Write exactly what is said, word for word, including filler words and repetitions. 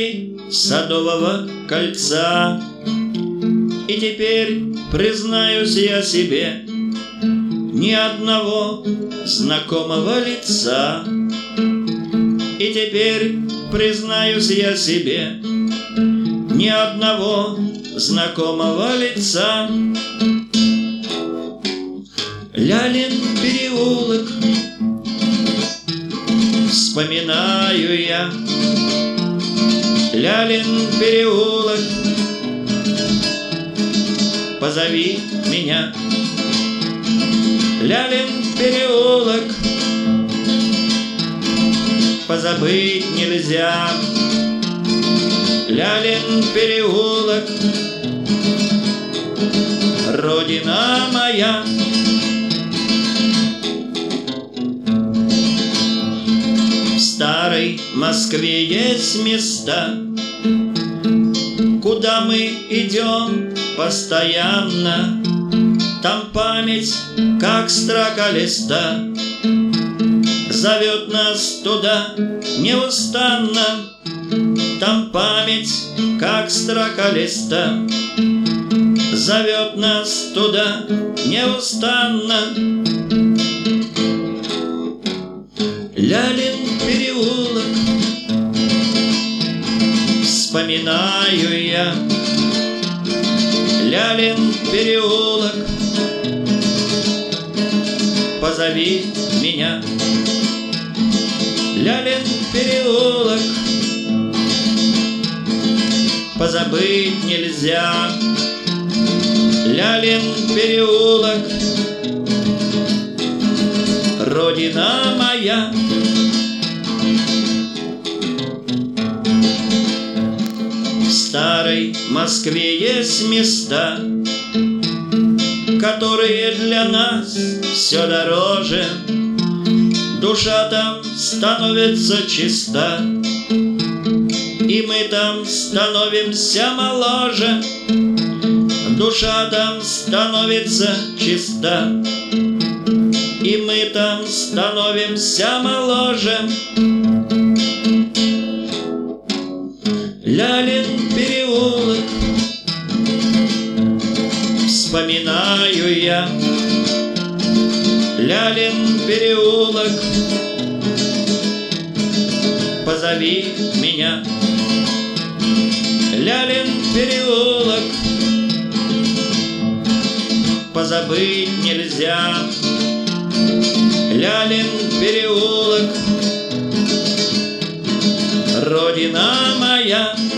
вдали Садового кольца. И теперь признаюсь я себе, ни одного знакомого лица. И теперь признаюсь я себе, ни одного знакомого лица. Лялин переулок вспоминаю я, Лялин переулок, позови меня. Лялин переулок позабыть нельзя. Лялин переулок, родина моя. В старой Москве есть места, куда мы идем постоянно. Там память, как строка листа, зовет нас туда неустанно. Там память, как строка листа, зовет нас туда неустанно. Лялин переулок вспоминаю я, Лялин переулок, позови меня. Лялин переулок позабыть нельзя. Лялин переулок, родина моя. В старой Москве есть места, которые для нас все дороже. Душа там становится чиста, и мы там становимся моложе. Душа там становится чиста, и мы там становимся моложе. Лялин переулок вспоминаю я, Лялин переулок, позови меня. Лялин переулок позабыть нельзя. Лялин переулок, родина моя.